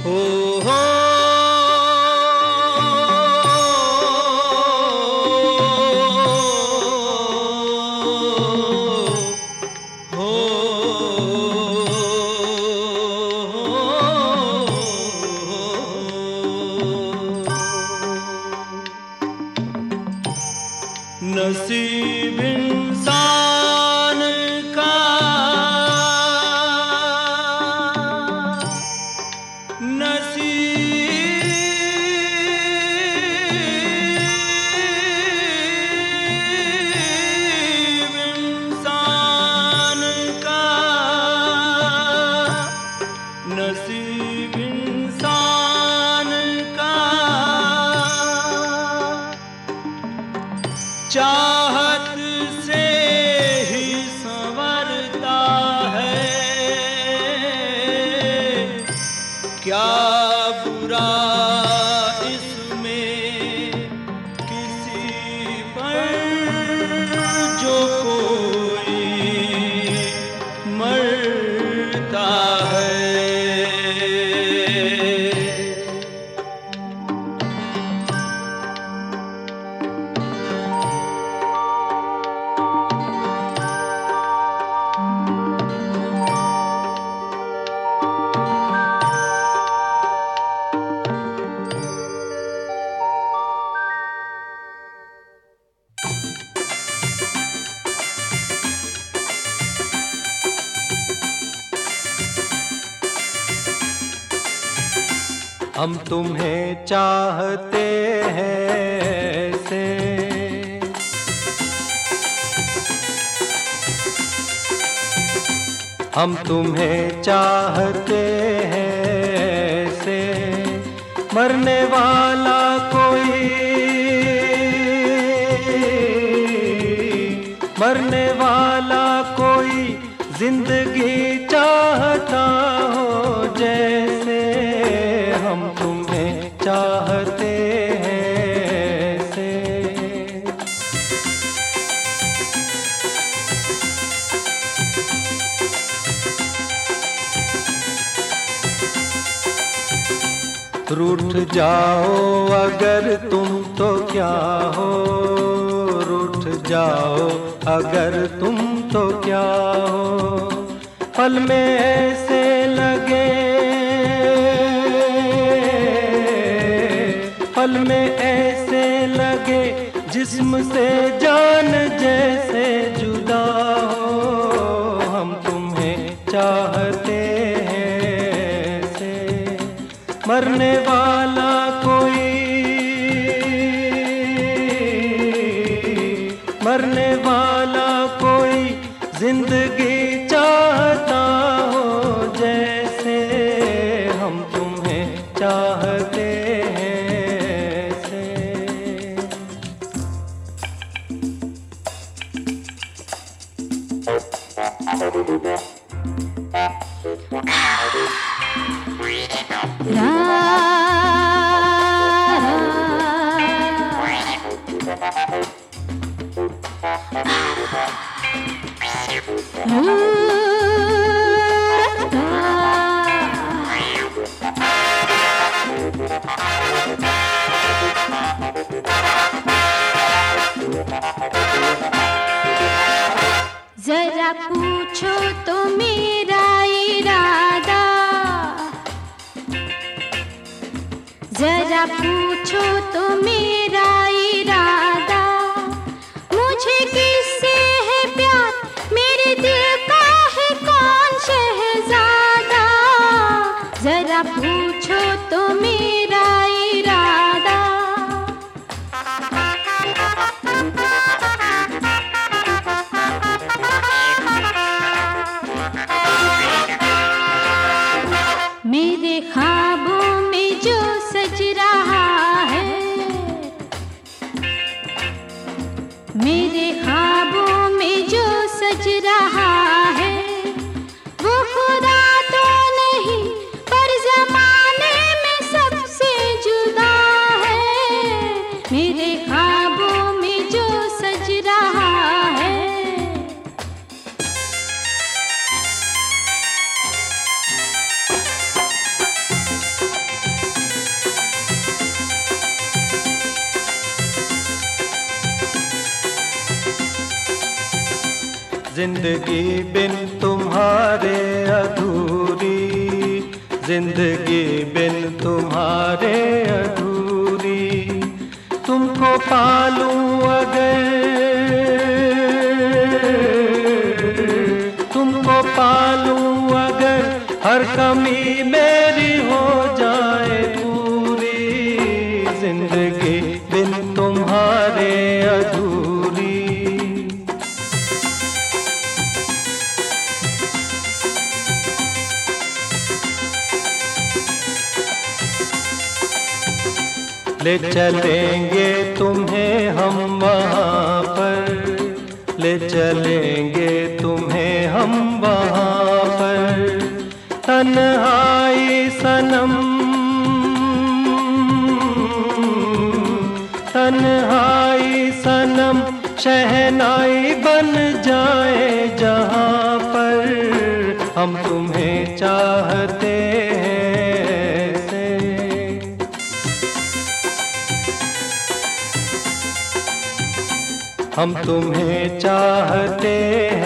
हो नसीब इंसान का नसीब इंसान का नसीब इंसान का चाहत से ही संवरता है। क्या बुरा इसमें किसी पर जो कोई मरता है। हम तुम्हें चाहते हैं ऐसे, हम तुम्हें चाहते हैं ऐसे, मरने वाला कोई, मरने वाला कोई जिंदगी चाहता हो जैसे। हम तुम्हें चाहते हैं ऐसे। रूठ जाओ अगर तुम तो क्या हो, रूठ जाओ अगर तुम तो क्या हो। पल में ऐसे लगे, पल में ऐसे लगे जिस्म से जान जैसे जुदा हो। हम तुम्हें चाहते हैं ऐसे, मरने वाला कोई, मरने वाला कोई जिंदगी चाहता हो जैसे। हम तुम्हें चाहते हैं ऐसे। जरा पूछो तो मेरा इरादा, जरा पूछो तो मेरा इरादा। मुझे किससे है प्यार, मेरे दिल का है कौन शहजादा। जरा पूछो तो मेरा इरादा। मेरे ख्वाबों में जो सज रहा है, मेरे ख्वाबों में जो सज रहा है, वो खुदा तो नहीं पर ज़माना जिंदगी बिन तुम्हारे अधूरी, जिंदगी बिन तुम्हारे अधूरी। तुमको पालूं अगर, तुमको पालूं अगर, हर कमी मेरी हो जाए पूरी। जिंदगी बिन तुम्हारे अधूरी। ले चलेंगे तुम्हें हम वहाँ पर, ले चलेंगे तुम्हें हम वहाँ पर। तन्हाई सनम, तन्हाई सनम शहनाई बन जाए जहाँ पर। हम तुम्हें चाहते हैं ऐसे, हम तुम्हें चाहते